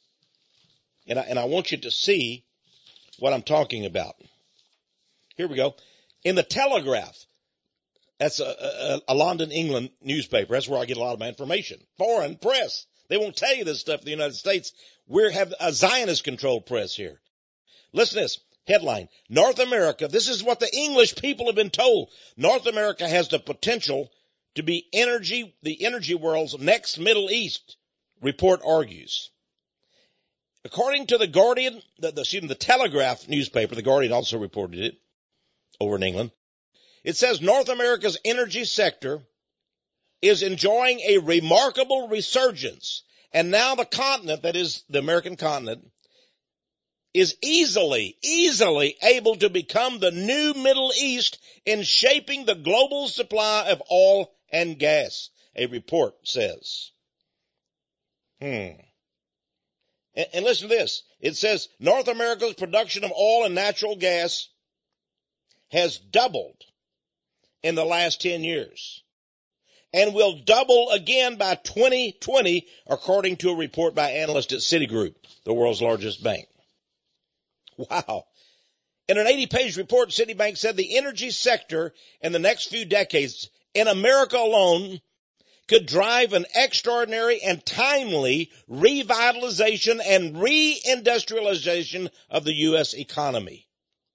And I want you to see what I'm talking about. Here we go. In the Telegraph, that's a London, England newspaper. That's where I get a lot of my information. Foreign press. They won't tell you this stuff in the United States. We have a Zionist-controlled press here. Listen to this. Headline. North America, this is what the English people have been told. North America has the potential to be the energy world's next Middle East, report argues. According to the Guardian, the Telegraph newspaper, the Guardian also reported it over in England. It says North America's energy sector is enjoying a remarkable resurgence. And now the continent, that is the American continent, is easily able to become the new Middle East in shaping the global supply of oil and gas, a report says. And listen to this. It says North America's production of oil and natural gas has doubled in the last 10 years and will double again by 2020, according to a report by analysts at Citigroup, the world's largest bank. Wow. In an 80-page report, Citibank said the energy sector in the next few decades in America alone could drive an extraordinary and timely revitalization and reindustrialization of the U.S. economy.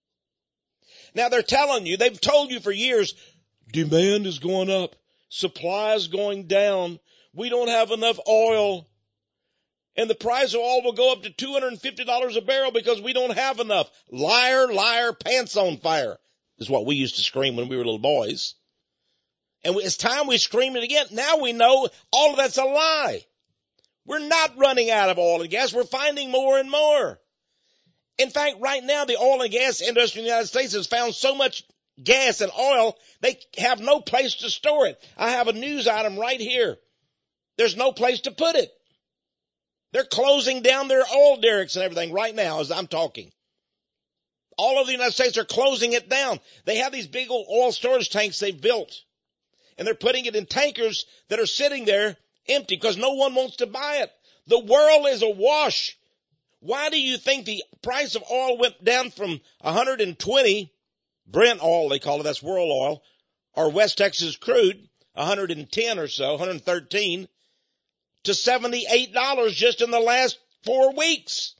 Now they're telling you, they've told you for years, demand is going up, supply is going down, We don't have enough oil. And the price of oil will go up to $250 a barrel because we don't have enough. Liar, liar, pants on fire is what we used to scream when we were little boys. And it's time we scream it again. Now we know all of that's a lie. We're not running out of oil and gas. We're finding more and more. In fact, right now, the oil and gas industry in the United States has found so much gas and oil, they have no place to store it. I have a news item right here. There's no place to put it. They're closing down their oil derricks and everything right now as I'm talking. All of the United States are closing it down. They have these big oil storage tanks they've built. And they're putting it in tankers that are sitting there empty because no one wants to buy it. The world is awash. Why do you think the price of oil went down from 120, Brent oil they call it, that's world oil, or West Texas crude, 110 or so, 113, to $78 just in the last 4 weeks?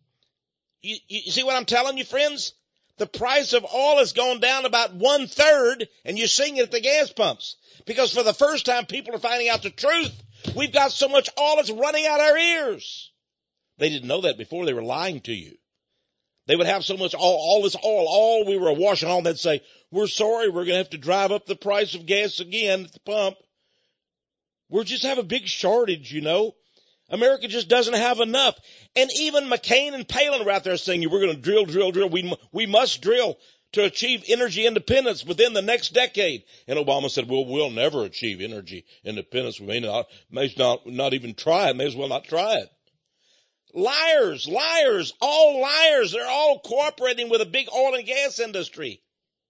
You see what I'm telling you, friends? The price of oil has gone down about 1/3, and you're seeing it at the gas pumps. Because for the first time, people are finding out the truth. We've got so much oil, it's running out our ears. They didn't know that before. They were lying to you. They would have so much all this oil, all we were washing on. They'd say, we're sorry, we're going to have to drive up the price of gas again at the pump. We just have a big shortage, you know. America just doesn't have enough. And even McCain and Palin were out there saying, we're going to drill. We must drill to achieve energy independence within the next decade. And Obama said, well, we'll never achieve energy independence. We may not even try it. May as well not try it. Liars, all liars. They're all cooperating with a big oil and gas industry.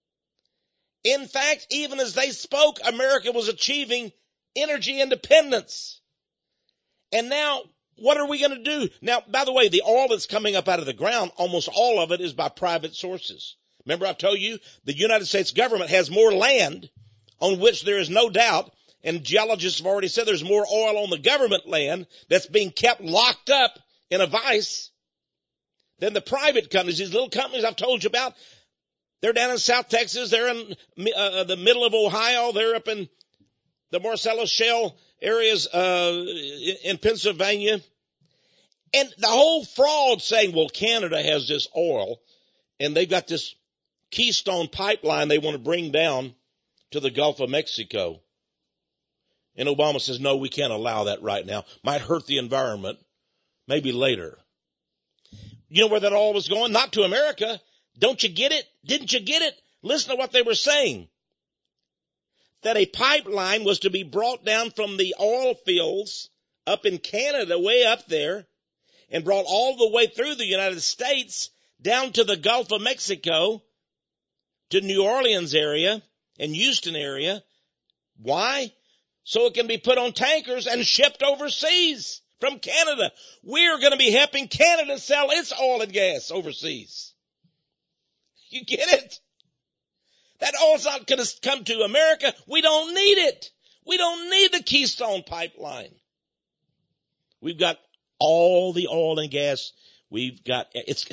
In fact, even as they spoke, America was achieving energy independence. And now, what are we going to do? Now, by the way, the oil that's coming up out of the ground, almost all of it is by private sources. Remember I told you the United States government has more land on which there is no doubt, and geologists have already said there's more oil on the government land that's being kept locked up in a vice than the private companies, these little companies I've told you about. They're down in South Texas. They're in the middle of Ohio. They're up in the Marcellus Shale areas in Pennsylvania. And the whole fraud saying, well, Canada has this oil, and they've got this Keystone pipeline they want to bring down to the Gulf of Mexico. And Obama says, no, we can't allow that right now. Might hurt the environment. Maybe later. You know where that oil was going? Not to America. Don't you get it? Didn't you get it? Listen to what they were saying. That a pipeline was to be brought down from the oil fields up in Canada, way up there, and brought all the way through the United States down to the Gulf of Mexico, to New Orleans area and Houston area. Why? So it can be put on tankers and shipped overseas from Canada. We're going to be helping Canada sell its oil and gas overseas. You get it? That oil's not going to come to America. We don't need it. We don't need the Keystone pipeline. We've got all the oil and gas we've got.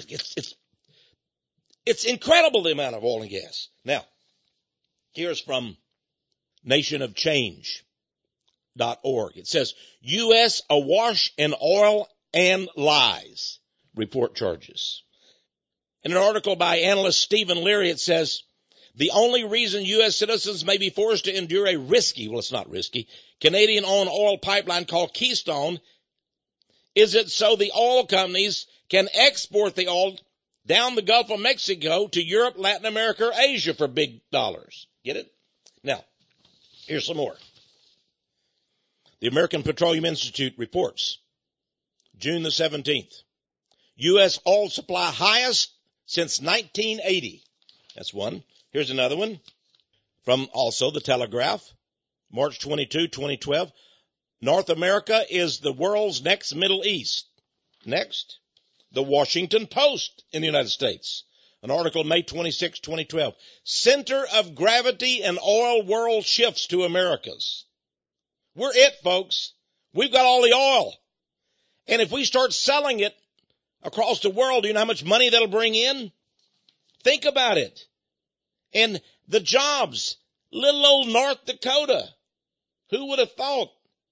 It's incredible the amount of oil and gas. Now, here's from nationofchange.org. It says, U.S. awash in oil and lies, report charges. In an article by analyst Stephen Leary, it says, the only reason U.S. citizens may be forced to endure a risky, well, it's not risky, Canadian-owned oil pipeline called Keystone is it so the oil companies can export the oil down the Gulf of Mexico to Europe, Latin America, or Asia for big dollars. Get it? Now, here's some more. The American Petroleum Institute reports, June the 17th, U.S. oil supply highest since 1980. That's one. Here's another one from also the Telegraph, March 22, 2012. North America is the world's next Middle East. Next, the Washington Post in the United States. An article May 26, 2012. Center of gravity in oil world shifts to Americas. We're it, folks. We've got all the oil. And if we start selling it across the world, do you know how much money that'll bring in? Think about it. And the jobs, little old North Dakota. Who would have thought?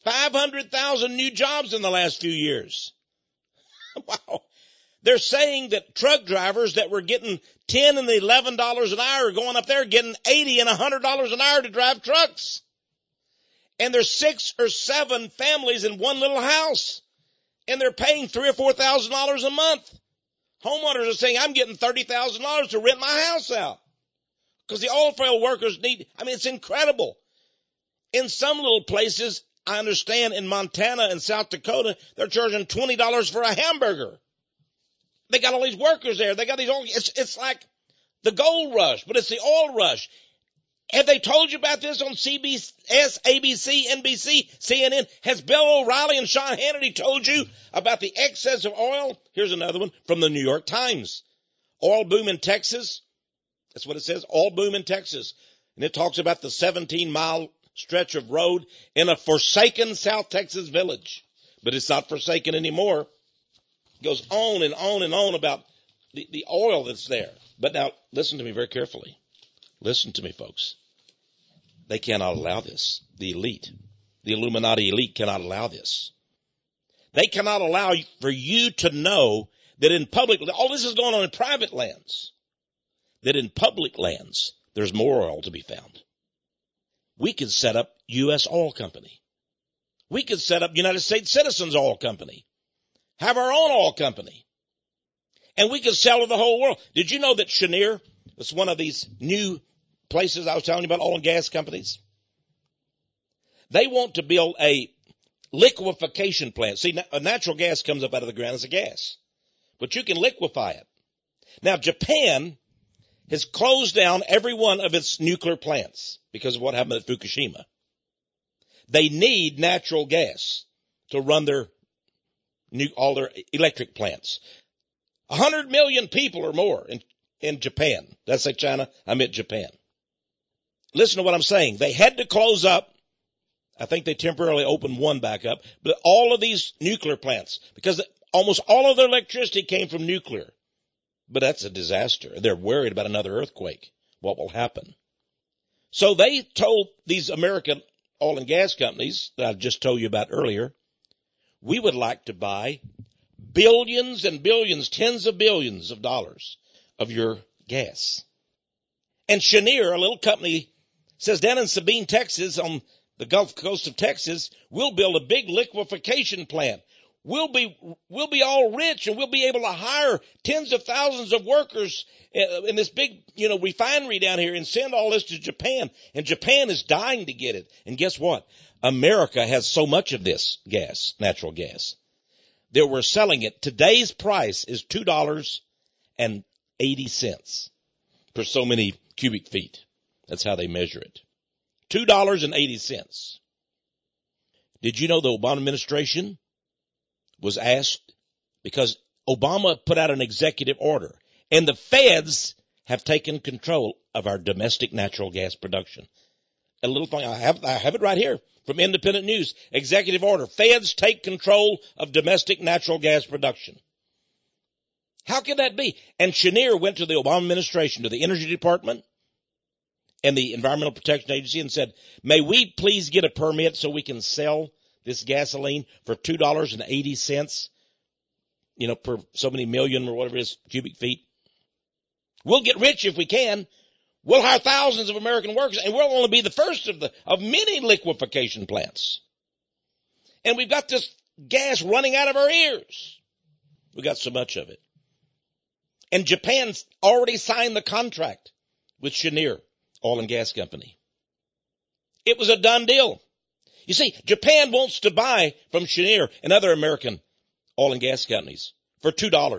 500,000 new jobs in the last few years. Wow. They're saying that truck drivers that were getting $10 and $11 an hour are going up there getting $80 and $100 an hour to drive trucks. And there's 6 or 7 families in one little house. And they're paying $3,000 or $4,000 a month. Homeowners are saying, I'm getting $30,000 to rent my house out. Because the oil field workers it's incredible. In some little places, I understand in Montana and South Dakota, they're charging $20 for a hamburger. They got all these workers there. They got these it's like the gold rush, but it's the oil rush. Have they told you about this on CBS, ABC, NBC, CNN? Has Bill O'Reilly and Sean Hannity told you about the excess of oil? Here's another one from the New York Times. Oil boom in Texas. That's what it says, oil boom in Texas. And it talks about the 17-mile stretch of road in a forsaken South Texas village. But it's not forsaken anymore. It goes on and on and on about the oil that's there. But now, listen to me very carefully. Listen to me, folks. They cannot allow this. The elite, the Illuminati elite cannot allow this. They cannot allow for you to know that in public, all this is going on in private lands, that in public lands, there's more oil to be found. We could set up U.S. Oil Company. We could set up United States Citizens Oil Company. Have our own oil company. And we could sell to the whole world. Did you know that Cheniere is one of these new places I was telling you about, oil and gas companies? They want to build a liquefaction plant. See, natural gas comes up out of the ground as a gas, but you can liquefy it. Now, Japan has closed down every one of its nuclear plants because of what happened at Fukushima. They need natural gas to run all their electric plants. 100 million people or more in Japan. That's like China. I meant Japan. Listen to what I'm saying. They had to close up. I think they temporarily opened one back up. But all of these nuclear plants, because almost all of their electricity came from nuclear. But that's a disaster. They're worried about another earthquake. What will happen? So they told these American oil and gas companies that I just told you about earlier, we would like to buy billions and billions, tens of billions of dollars of your gas. And Cheniere, a little company, says down in Sabine, Texas, on the Gulf Coast of Texas, we'll build a big liquefaction plant. We'll be all rich, and we'll be able to hire tens of thousands of workers in this big, refinery down here and send all this to Japan. And Japan is dying to get it. And guess what? America has so much of this gas, natural gas, that we're selling it. Today's price is $2.80 for so many cubic feet. That's how they measure it. $2.80. Did you know the Obama administration was asked, because Obama put out an executive order, and the feds have taken control of our domestic natural gas production. A little thing, I have it right here from Independent News. Executive order. Feds take control of domestic natural gas production. How can that be? And Cheniere went to the Obama administration, to the Energy Department and the Environmental Protection Agency, and said, may we please get a permit so we can sell this gasoline for $2.80, per so many million or whatever it is, cubic feet. We'll get rich if we can. We'll hire thousands of American workers, and we'll only be the first of many liquefaction plants. And we've got this gas running out of our ears. We got so much of it. And Japan's already signed the contract with Cheniere Oil and Gas Company. It was a done deal. You see, Japan wants to buy from Cheniere and other American oil and gas companies for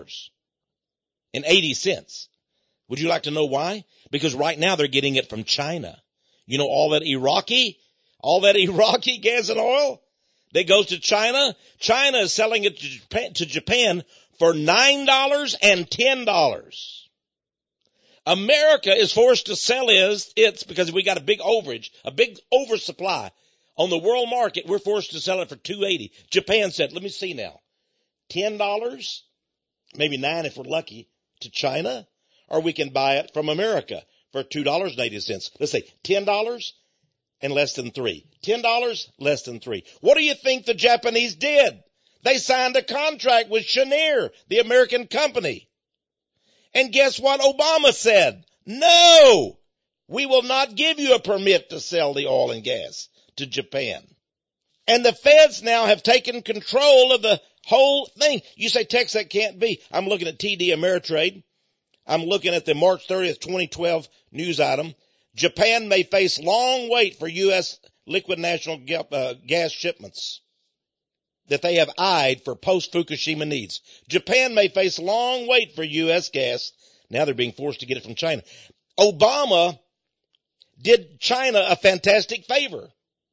$2.80. Would you like to know why? Because right now they're getting it from China. All that Iraqi gas and oil that goes to China. China is selling it to Japan for $9 and $10. America is forced to sell its because we got a big overage, a big oversupply. On the world market, we're forced to sell it for $2.80. Japan said, let me see now, $10, maybe $9 if we're lucky, to China, or we can buy it from America for $2.80. Let's say $10, and less than $3. $10, less than $3. What do you think the Japanese did? They signed a contract with Cheniere, the American company. And guess what Obama said? No, we will not give you a permit to sell the oil and gas to Japan. And the feds now have taken control of the whole thing. You say, Tex, that can't be. I'm looking at TD Ameritrade. I'm looking at the March 30th, 2012 news item. Japan may face long wait for U.S. liquid natural gas shipments that they have eyed for post-Fukushima needs. Japan may face long wait for U.S. gas. Now they're being forced to get it from China. Obama did China a fantastic favor.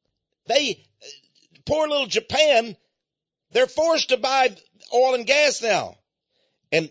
Poor little Japan, they're forced to buy oil and gas now. And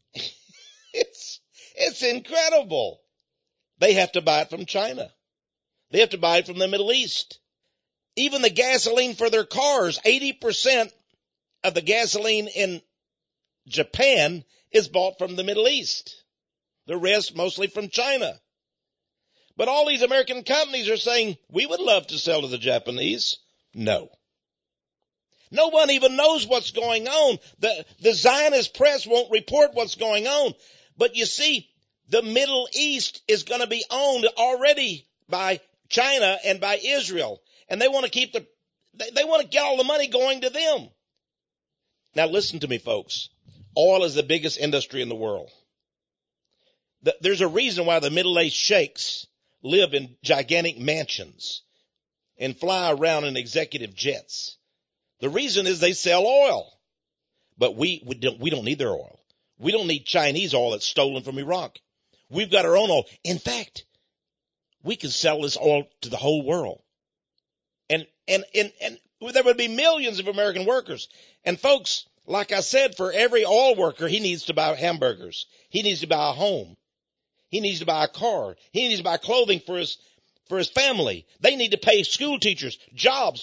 it's incredible. They have to buy it from China. They have to buy it from the Middle East. Even the gasoline for their cars, 80% of the gasoline in Japan is bought from the Middle East. The rest mostly from China. But all these American companies are saying, we would love to sell to the Japanese. No. No one even knows what's going on. The Zionist press won't report what's going on. But you see, the Middle East is going to be owned already by China and by Israel. And they want to they want to get all the money going to them. Now listen to me, folks. Oil is the biggest industry in the world. There's a reason why the middle-aged sheikhs live in gigantic mansions and fly around in executive jets. The reason is they sell oil. But we don't need their oil. We don't need Chinese oil that's stolen from Iraq. We've got our own oil. In fact, we can sell this oil to the whole world. And there would be millions of American workers. And folks, like I said, for every oil worker, he needs to buy hamburgers. He needs to buy a home. He needs to buy a car. He needs to buy clothing for his family. They need to pay school teachers. Jobs.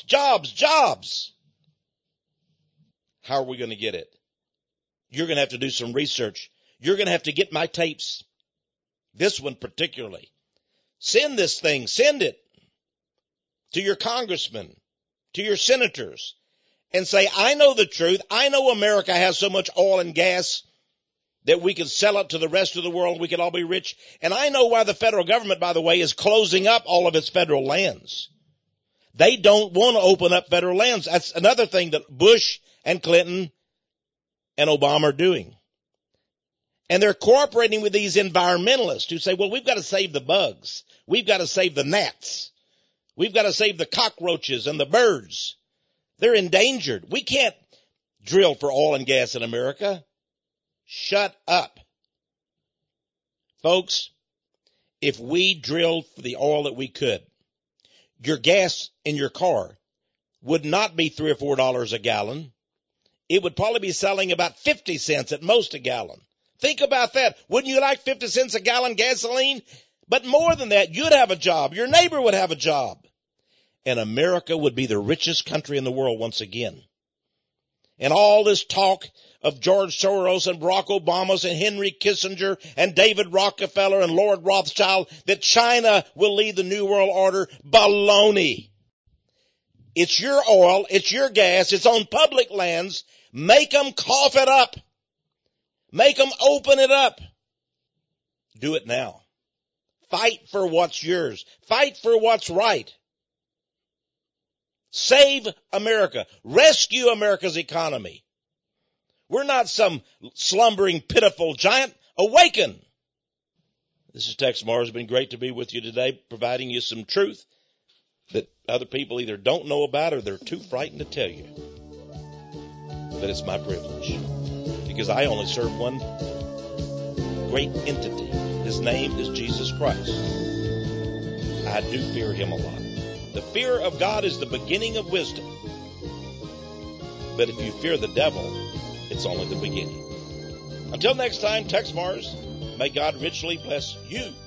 How are we going to get it? You're going to have to do some research. You're going to have to get my tapes. This one particularly. Send this thing. Send it to your congressmen, to your senators, and say, I know the truth. I know America has so much oil and gas that we can sell it to the rest of the world. We can all be rich. And I know why the federal government, by the way, is closing up all of its federal lands. They don't want to open up federal lands. That's another thing that Bush and Clinton and Obama are doing. And they're cooperating with these environmentalists who say, well, we've got to save the bugs. We've got to save the gnats. We've got to save the cockroaches and the birds. They're endangered. We can't drill for oil and gas in America. Shut up. Folks, if we drilled for the oil that we could, your gas in your car would not be $3 or $4 a gallon. It would probably be selling about 50 cents at most a gallon. Think about that. Wouldn't you like 50 cents a gallon gasoline? But more than that, you'd have a job. Your neighbor would have a job. And America would be the richest country in the world once again. And all this talk of George Soros and Barack Obama and Henry Kissinger and David Rockefeller and Lord Rothschild that China will lead the New World Order, baloney. It's your oil, it's your gas, it's on public lands. Make them cough it up. Make them open it up. Do it now. Fight for what's yours. Fight for what's right. Save America. Rescue America's economy. We're not some slumbering, pitiful giant. Awaken. This is Tex Mars. It's been great to be with you today, providing you some truth that other people either don't know about or they're too frightened to tell you. But it's my privilege because I only serve one great entity. His name is Jesus Christ. I do fear him a lot. The fear of God is the beginning of wisdom. But if you fear the devil, it's only the beginning. Until next time, Tex Mars, may God richly bless you.